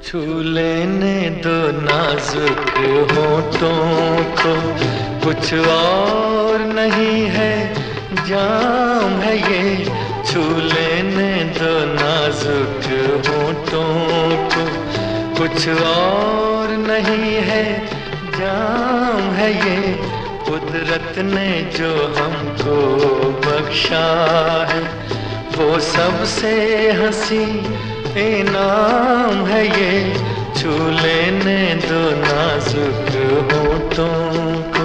छू लेने दो नाजुक होठों को, कुछ और नहीं है जाम है ये। छू लेने दो नाजुक होठों को, कुछ और नहीं है जाम है ये। कुदरत ने जो हमको बख्शा है वो सबसे हंसी इनाम है ये। छू लेने दो नाजुक होठों को।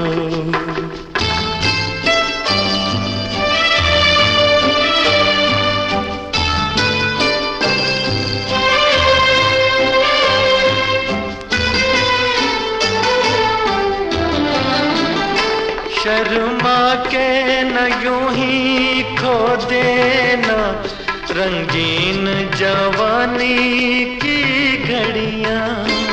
शर्मा के न यूं ही खो देना रंगीन जवानी की घड़ियां।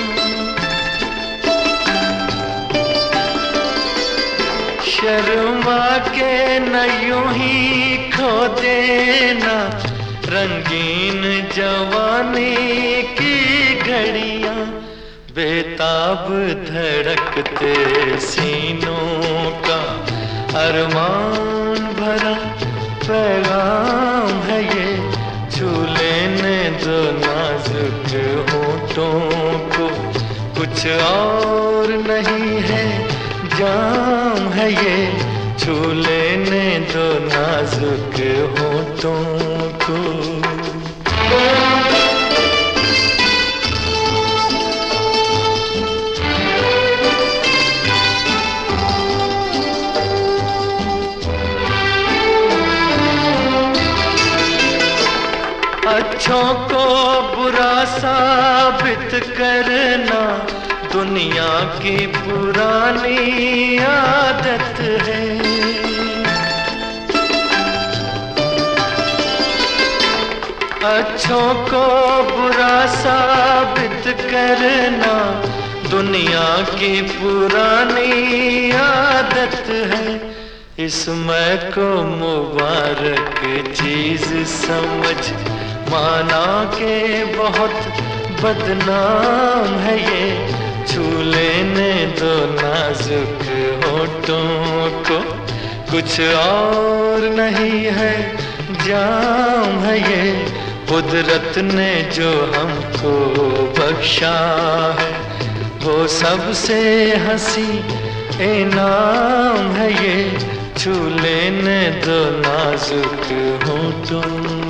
शर्मा के न यूं ही खो देना रंगीन जवानी की घड़ियां। बेताब धड़कते सीनों का अरमान भरा पैगाम है ये। छू लेने दो नाजुक होठों को, कुछ और नहीं है जाम है ये। छू लेने दो नाजुक होठों को। अच्छों को बुरा साबित करना दुनिया की पुरानी आदत है। अच्छों को बुरा साबित करना दुनिया की पुरानी आदत है। इसमें को मुबारक चीज समझ माना के बहुत बदनाम है ये। छू लेने दो नाजुक होठों को, कुछ और नहीं है जाम है ये। कुदरत ने जो हमको बख्शा है वो सबसे हंसी इनाम है ये। छू लेने दो नाजुक होठों